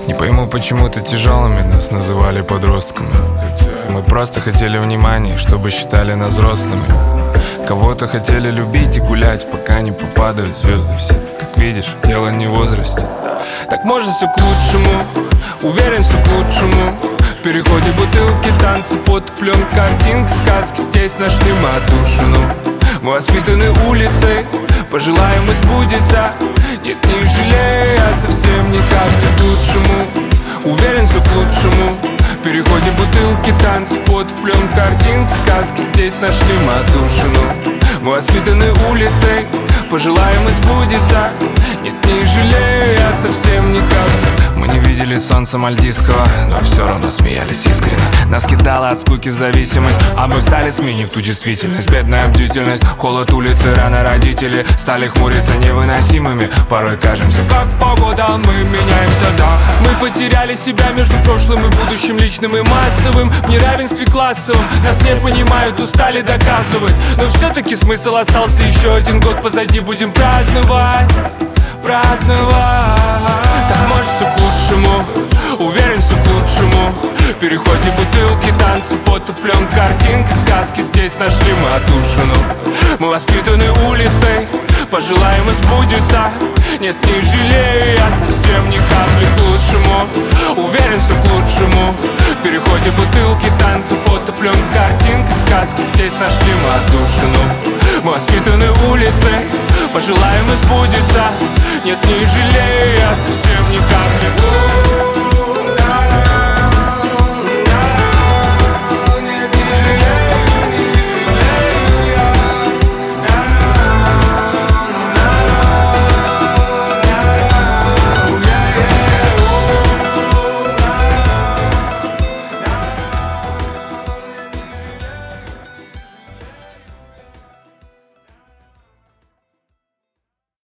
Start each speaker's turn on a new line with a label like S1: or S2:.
S1: Не пойму, почему-то тяжелыми нас называли подростками. Мы просто хотели внимания, чтобы считали нас взрослыми. Кого-то хотели любить и гулять, пока не попадают звезды все. Как видишь, дело не в возрасте. Так может все к лучшему, уверен, все к лучшему. В переходе бутылки, танцы, фото, пленка, картинки, сказки. Здесь нашли мы отдушину. Мы воспитаны улицей, пожелаем и сбудется. Нет, не жалея, совсем никак не к лучшему. Уверен, все к лучшему. В переходе бутылки, танцы, фото, пленка, картинки, сказки. Здесь нашли мы отдушину. Мы воспитаны улицей, пожелаем и сбудется. Нет, не жалея, совсем никак. Мы не видели солнца мальдивского, но все равно смеялись искренне. Нас кидало от скуки в зависимость, а мы стали сменив ту действительность. Бедная бдительность, холод улицы, рано родители стали хмуриться невыносимыми. Порой кажемся, как погода, мы меняемся, да. Мы потеряли себя между прошлым и будущим, личным и массовым. В неравенстве классовым нас не понимают, устали доказывать. Но все-таки смысл остался, еще один год позади, будем праздновать. Так может все к лучшему, уверен, все к лучшему. В переходе бутылки, танцы, фото, пленка, картинки, сказки. Здесь нашли мы отдушину. Мы воспитаны улицей, пожелаем и сбудется. Нет, не жалею я совсем ни капли к лучшему. Уверен, все к лучшему. В переходе бутылки, танцы, фото, пленка, картинки, сказки. Здесь нашли мы отдушину. Мы воспитаны улицей, пожелаем и сбудется. Нет, не жалею я совсем ни капли.